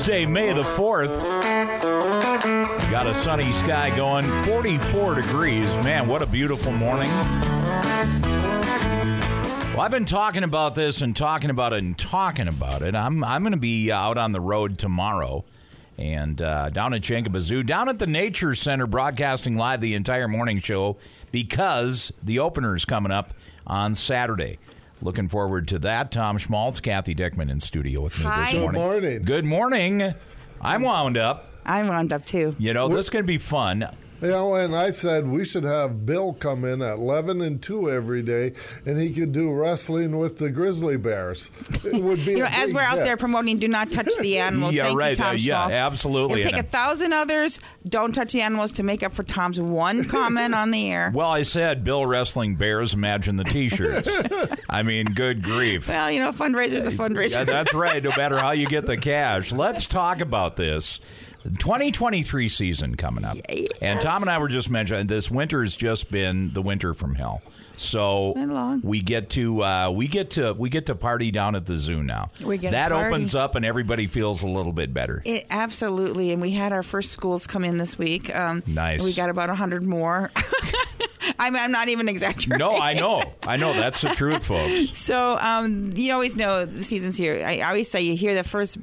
Thursday, May the 4th. Got a sunny sky going, 44 degrees. Man, what a beautiful morning. Well, I've been talking about this and talking about it and talking about it. I'm going to be out on the road tomorrow and down at Chankaba Zoo, down at the Nature Center, broadcasting live the entire morning show because the opener is coming up on Saturday. Looking forward to that. Tom Schmaltz, Kathy Dickman in studio with me this morning. Good morning. Good morning. I'm wound up. I'm wound up, too. You know, this is going to be fun. You know, and I said we should have Bill come in at 11 and 2 every day, and he could do wrestling with the grizzly bears. It would be as we're out there promoting, do not touch the animals. Yeah, Thank right. you, Tom Schmaltz. Absolutely. It'll take 1,000 others. Don't touch the animals to make up for Tom's one comment on the air. Well, I said Bill wrestling bears. Imagine the T-shirts. I mean, good grief. Well, you know, fundraiser's a fundraiser. Yeah, that's right. No matter how you get the cash. Let's talk about this. 2023 season coming up. Yes. And Tom and I were just mentioning this winter has just been the winter from hell. So we get to party down at the zoo now. That opens up and everybody feels a little bit better. Absolutely. And we had our first schools come in this week. Nice. We got about 100 more. I'm not even exaggerating. No, I know. That's the truth, folks. So you always know the season's here. I always say you hear the first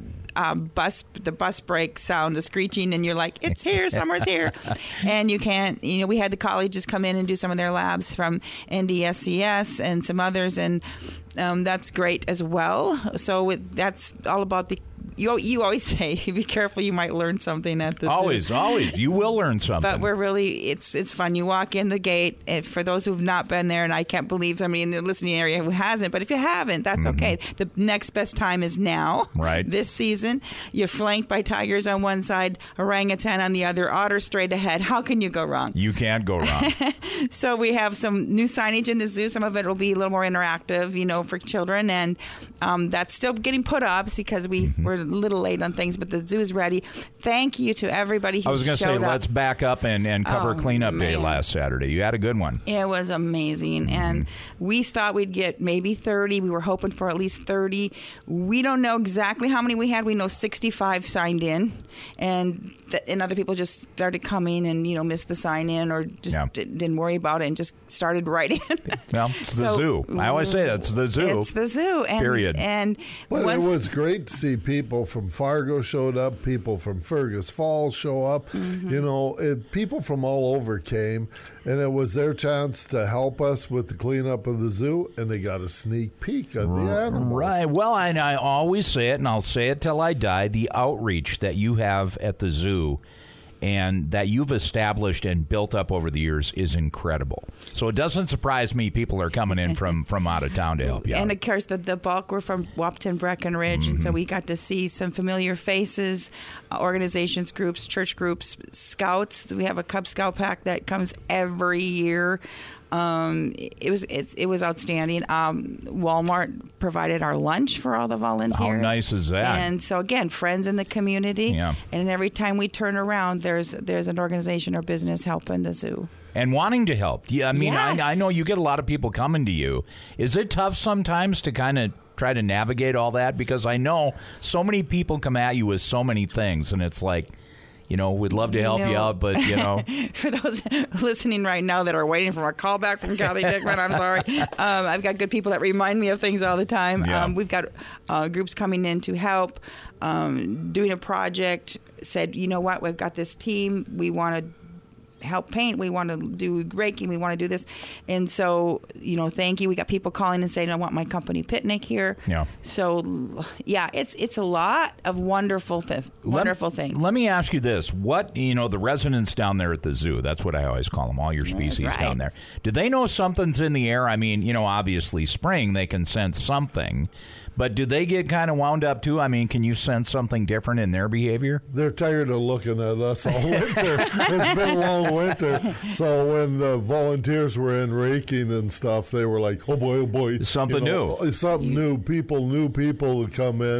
the bus brake sound, the screeching, and you're like, it's here, summer's here. And you can't, we had the colleges come in and do some of their labs from NDSCS and some others, and that's great as well. So that's all about you always say, be careful, you might learn something at the Always. You will learn something. But we're really, it's fun. You walk in the gate, and for those who've not been there, and I can't believe somebody in the listening area who hasn't, but if you haven't, that's okay. The next best time is now. Right. This season. You're flanked by tigers on one side, orangutan on the other, otter straight ahead. How can you go wrong? You can't go wrong. So we have some new signage in the zoo. Some of it will be a little more interactive, for children, and that's still getting put up because we're a little late on things, but the zoo is ready. Thank you to everybody who showed up. I was going to say, let's back up and cover cleanup day last Saturday. You had a good one. It was amazing, and we thought we'd get maybe 30. We were hoping for at least 30. We don't know exactly how many we had. We know 65 signed in, and other people just started coming and, missed the sign in or just didn't worry about it and just started right in. Well, it's the zoo. I always say it's the zoo. It's the zoo. Period. But it was great to see people from Fargo showed up, people from Fergus Falls show up. People from all over came, and it was their chance to help us with the cleanup of the zoo, and they got a sneak peek of the animals. Right. Well, and I always say it, and I'll say it till I die, the outreach that you have at the zoo and that you've established and built up over the years is incredible. So it doesn't surprise me people are coming in from out of town to help you out. And, of course, the bulk were from Wahpeton, Breckenridge, and so we got to see some familiar faces, organizations, groups, church groups, scouts. We have a Cub Scout pack that comes every year. It was outstanding. Walmart provided our lunch for all the volunteers. How nice is that? And so again, friends in the community. Yeah. And every time we turn around, there's an organization or business helping the zoo. And wanting to help. Yeah, I mean, yes. I know you get a lot of people coming to you. Is it tough sometimes to kind of try to navigate all that? Because I know so many people come at you with so many things, and it's like, we'd love to help you out, but, For those listening right now that are waiting for a call back from Kathy Dickman, I'm sorry. I've got good people that remind me of things all the time. Yeah. We've got groups coming in to help, doing a project, said, you know what, we've got this team. We want to help paint. We want to do raking. We want to do this. And so, thank you. We got people calling and saying, I want my company picnic here. Yeah. So, it's a lot of wonderful things. Let me ask you this. What, the residents down there at the zoo, that's what I always call them, all your species down there. Do they know something's in the air? I mean, obviously spring, they can sense something. But do they get kind of wound up too? I mean, can you sense something different in their behavior? They're tired of looking at us all winter. It's been a long winter. So when the volunteers were in raking and stuff, they were like, oh boy. Something new. Something new. New people to come in.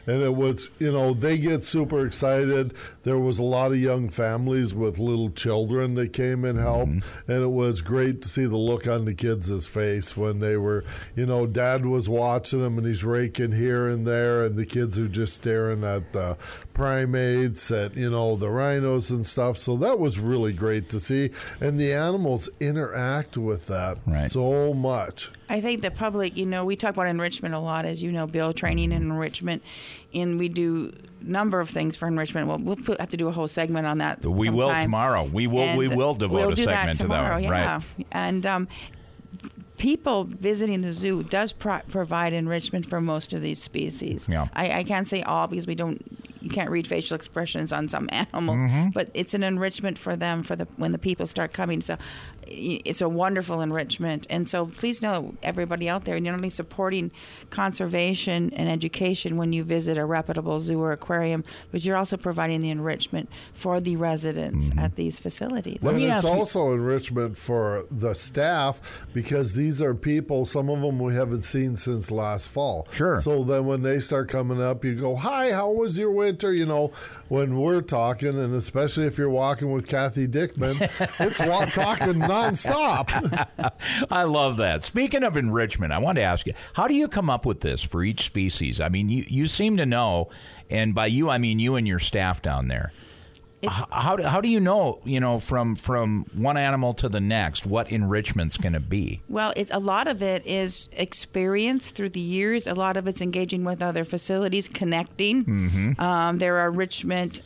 And it was, they get super excited. There was a lot of young families with little children that came and helped. And it was great to see the look on the kids' face when they were, Dad was watching them and he's raking here and there, and the kids are just staring at the primates, at, the rhinos and stuff. So that was really great to see. And the animals interact with that so much. I think the public, we talk about enrichment a lot, as you know, Bill, training and enrichment, and we do a number of things for enrichment. Well, we'll have to do a whole segment on that. We will tomorrow. We will devote a segment to that one. Yeah. Right. And people visiting the zoo does provide enrichment for most of these species. Yeah. I can't say all because you can't read facial expressions on some animals, but it's an enrichment for them when the people start coming. So it's a wonderful enrichment. And so please know, everybody out there, you're not only supporting conservation and education when you visit a reputable zoo or aquarium, but you're also providing the enrichment for the residents at these facilities. And it's also enrichment for the staff, because these are people, some of them we haven't seen since last fall. Sure. So then when they start coming up, you go, hi, how was your winter? When we're talking, and especially if you're walking with Kathy Dickman, it's talking nonstop. I love that. Speaking of enrichment, I want to ask you, how do you come up with this for each species? I mean, you seem to know, and by you, I mean you and your staff down there. How do you know, from one animal to the next, what enrichment's going to be? Well, a lot of it is experience through the years. A lot of it's engaging with other facilities, connecting. There are enrichment,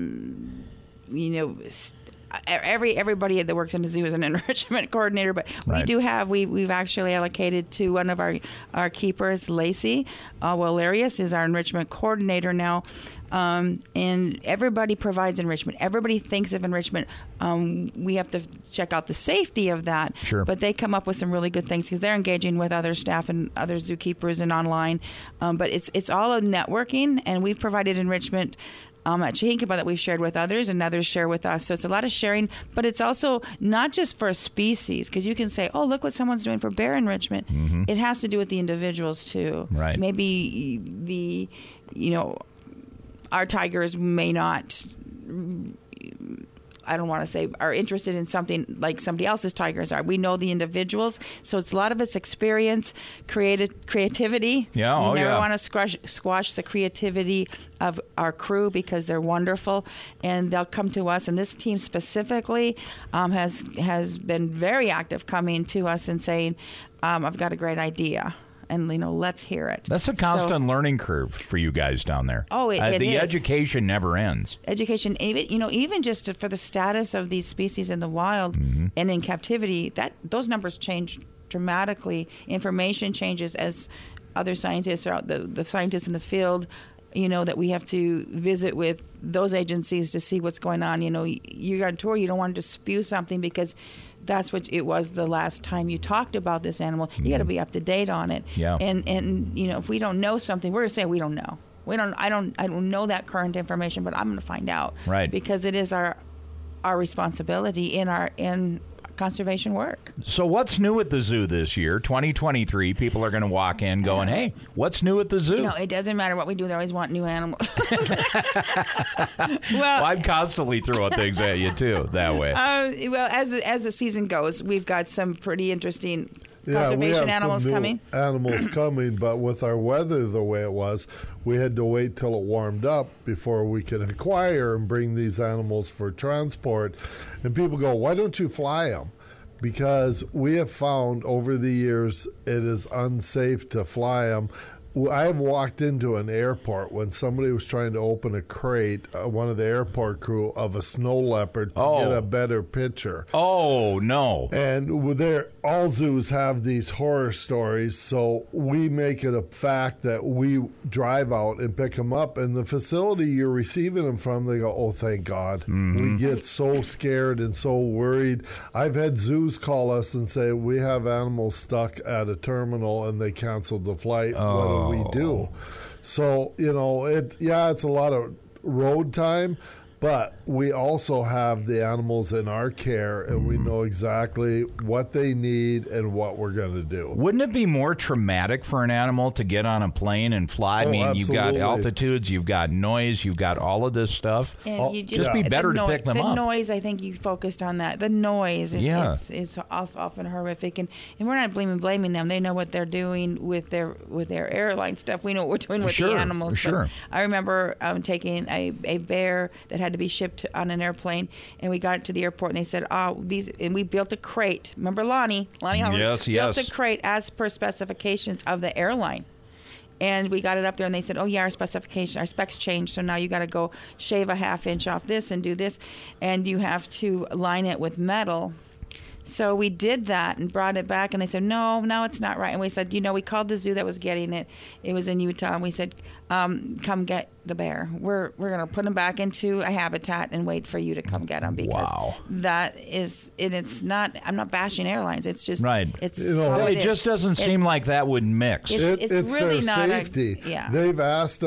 everybody that works in the zoo is an enrichment coordinator, but we do have, we've actually allocated to one of our keepers, Lacey Wallerius is our enrichment coordinator now. And everybody provides enrichment. Everybody thinks of enrichment. We have to check out the safety of that. Sure. But they come up with some really good things because they're engaging with other staff and other zookeepers and online. But it's all a networking, and we've provided enrichment at Chihinkaba that we've shared with others, and others share with us. So it's a lot of sharing, but it's also not just for a species, because you can say, oh, look what someone's doing for bear enrichment. It has to do with the individuals too. Right. Maybe our tigers may not, I don't want to say are interested in something like somebody else's tigers are. We know the individuals, so it's a lot of it's experience, creativity. Yeah, you never want to squash the creativity of our crew because they're wonderful, and they'll come to us. And this team specifically has been very active, coming to us and saying, "I've got a great idea." And let's hear it. That's a constant learning curve for you guys down there. Oh, it the is. education never ends. Education, even just for the status of these species in the wild and in captivity, those numbers change dramatically. Information changes as other scientists or the scientists in the field. That we have to visit with those agencies to see what's going on. You're on tour, you don't want to just spew something because that's what it was the last time you talked about this animal. You got to be up to date on it. Yeah. And if we don't know something, we're going to say we don't know. I don't know that current information, but I'm going to find out. Right. Because it is our responsibility in conservation work. So what's new at the zoo this year, 2023? People are going to walk in going, hey, what's new at the zoo? It doesn't matter what we do. They always want new animals. Well, I'm constantly throwing things at you, too, that way. As the season goes, we've got some pretty interesting conservation animals coming. Animals coming, but with our weather the way it was, we had to wait till it warmed up before we could acquire and bring these animals for transport. And people go, why don't you fly them? Because we have found over the years it is unsafe to fly them. I have walked into an airport when somebody was trying to open a crate, one of the airport crew, of a snow leopard to get a better picture. Oh, no. And all zoos have these horror stories, so we make it a fact that we drive out and pick them up. And the facility you're receiving them from, they go, oh, thank God. We get so scared and so worried. I've had zoos call us and say, we have animals stuck at a terminal and they canceled the flight. What do we do? So, it's a lot of road time, But we also have the animals in our care, and we know exactly what they need and what we're going to do. Wouldn't it be more traumatic for an animal to get on a plane and fly? I mean, absolutely. You've got altitudes, you've got noise, you've got all of this stuff. And you just be better to pick them up. The noise, I think you focused on that. The noise is often horrific, and we're not blaming them. They know what they're doing with their airline stuff. We know what we're doing with the animals. Sure. But I remember taking a bear that had to be shipped on an airplane, and we got it to the airport, and they said, and we built a crate. Remember Lonnie Howard? Yes. Built a crate as per specifications of the airline. And we got it up there, and they said, our specs changed, so now you got to go shave a half inch off this and do this, and you have to line it with metal. So we did that and brought it back, and they said, no, it's not right. And we said, we called the zoo that was getting it. It was in Utah, and we said, come get the bear. We're going to put him back into a habitat and wait for you to come get him, because that is, and it's not, I'm not bashing airlines. It's just, right. It's it just doesn't seem like that would mix. It's really their not safety. They asked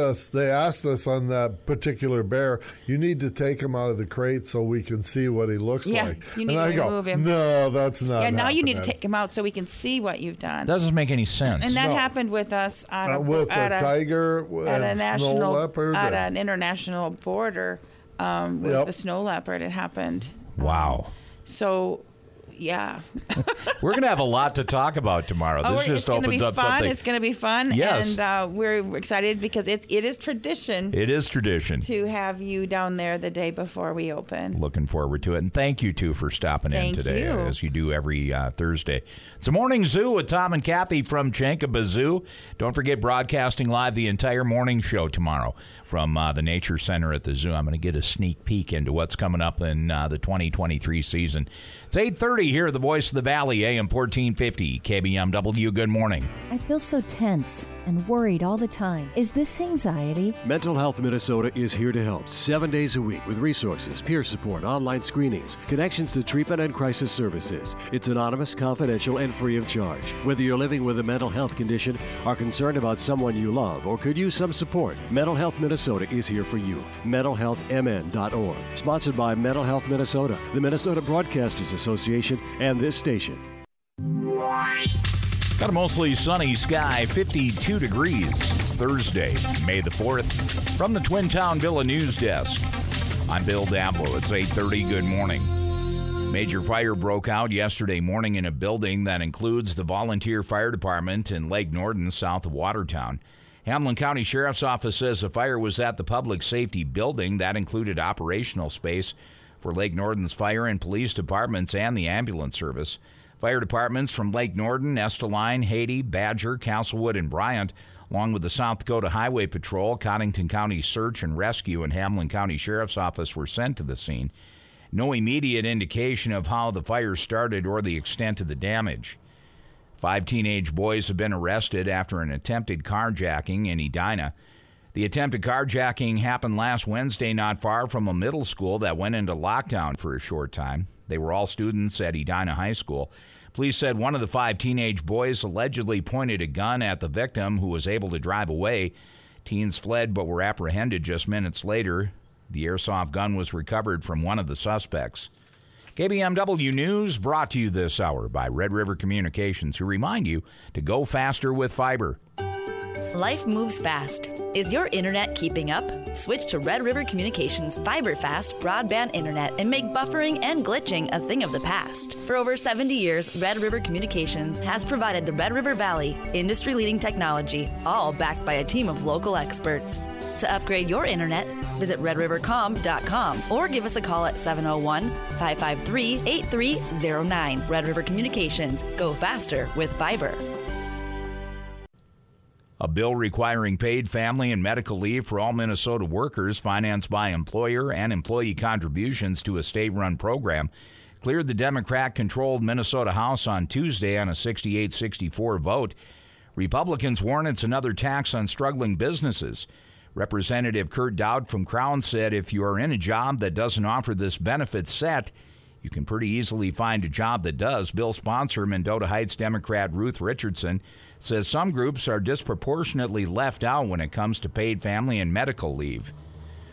us on that particular bear, you need to take him out of the crate so we can see what he looks like. You need to remove him. No, that's not now happening. you need to take him out so we can see what you've done. Doesn't make any sense. And that happened with us with a tiger and snow leopard. At an international border with the snow leopard. It happened. Wow. So, yeah. We're going to have a lot to talk about tomorrow. This just opens up something. It's going to be fun. Yes. And we're excited because it is tradition. It is tradition. To have you down there the day before we open. Looking forward to it. And thank you, too, for stopping in today, as you do every Thursday. It's a Morning Zoo with Tom and Kathy from Chankaba Zoo. Don't forget, broadcasting live the entire morning show tomorrow from the Nature Center at the zoo. I'm going to get a sneak peek into what's coming up in the 2023 season. It's 8:30 here at the Voice of the Valley, AM 1450, KBMW. Good morning. I feel so tense and worried all the time. Is this anxiety? Mental Health Minnesota is here to help 7 days a week with resources, peer support, online screenings, connections to treatment and crisis services. It's anonymous, confidential, and free of charge. Whether you're living with a mental health condition, are concerned about someone you love, or could use some support, Mental Health Minnesota is here for you. MentalHealthMN.org. Sponsored by Mental Health Minnesota, the Minnesota Broadcasters Association, and this station. Got a mostly sunny sky, 52 degrees, Thursday, May the 4th. From the Twin Town Villa News Desk, I'm Bill Dablow. It's 8:30. Good morning. Major fire broke out yesterday morning in a building that includes the Volunteer Fire Department in Lake Norden, south of Watertown. Hamlin County Sheriff's Office says the fire was at the Public Safety Building. That included operational space for Lake Norden's fire and police departments and the ambulance service. Fire departments from Lake Norden, Esteline, Haiti, Badger, Castlewood, and Bryant, along with the South Dakota Highway Patrol, Cottington County Search and Rescue, and Hamlin County Sheriff's Office were sent to the scene. No immediate indication of how the fire started or the extent of the damage. 5 teenage boys have been arrested after an attempted carjacking in Edina. The attempted carjacking happened last Wednesday not far from a middle school that went into lockdown for a short time. They were all students at Edina High School. Police said one of the 5 teenage boys allegedly pointed a gun at the victim, who was able to drive away. Teens fled but were apprehended just minutes later. The airsoft gun was recovered from one of the suspects. KBMW News brought to you this hour by Red River Communications, who remind you to go faster with fiber. Life moves fast. Is your internet keeping up? Switch to Red River Communications Fiber Fast broadband internet and make buffering and glitching a thing of the past. For over 70 years, Red River Communications has provided the Red River Valley industry-leading technology, all backed by a team of local experts. To upgrade your internet, visit redrivercom.com or give us a call at 701-553-8309. Red River Communications. Go faster with fiber. A bill requiring paid family and medical leave for all Minnesota workers, financed by employer and employee contributions to a state-run program, cleared the Democrat-controlled Minnesota House on Tuesday on a 68-64 vote. Republicans warn it's another tax on struggling businesses. Representative Kurt Dowd from Crown said if you are in a job that doesn't offer this benefit set, you can pretty easily find a job that does. Bill sponsor, Mendota Heights Democrat Ruth Richardson, says some groups are disproportionately left out when it comes to paid family and medical leave.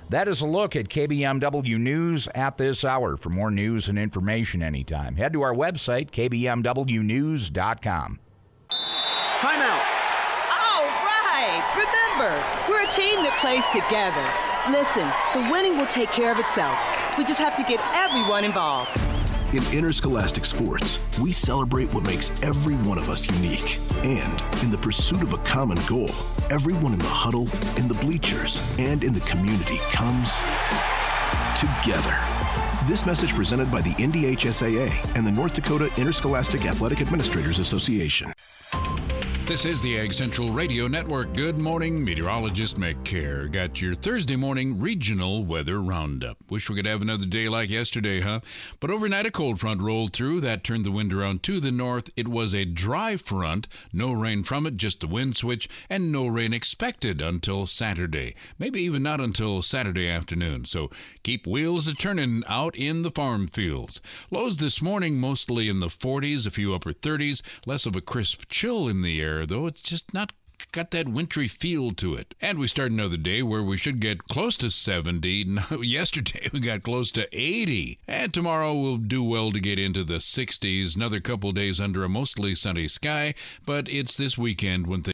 That is a look at KBMW News at this hour. For more news and information anytime, head to our website, kbmwnews.com. Timeout. All right. Remember, we're a team that plays together. Listen, the winning will take care of itself. We just have to get everyone involved. In interscholastic sports, we celebrate what makes every one of us unique. And in the pursuit of a common goal, everyone in the huddle, in the bleachers, and in the community comes together. This message presented by the NDHSAA and the North Dakota Interscholastic Athletic Administrators Association. This is the Ag Central Radio Network. Good morning, meteorologist McCare. Got your Thursday morning regional weather roundup. Wish we could have another day like yesterday, huh? But overnight a cold front rolled through. That turned the wind around to the north. It was a dry front. No rain from it, just a wind switch, and no rain expected until Saturday. Maybe even not until Saturday afternoon. So keep wheels a-turning out in the farm fields. Lows this morning mostly in the 40s, a few upper 30s. Less of a crisp chill in the air, though it's just not got that wintry feel to it. And we start another day where we should get close to 70. Now, yesterday we got close to 80. And tomorrow we'll do well to get into the 60s. Another couple days under a mostly sunny sky, but it's this weekend when things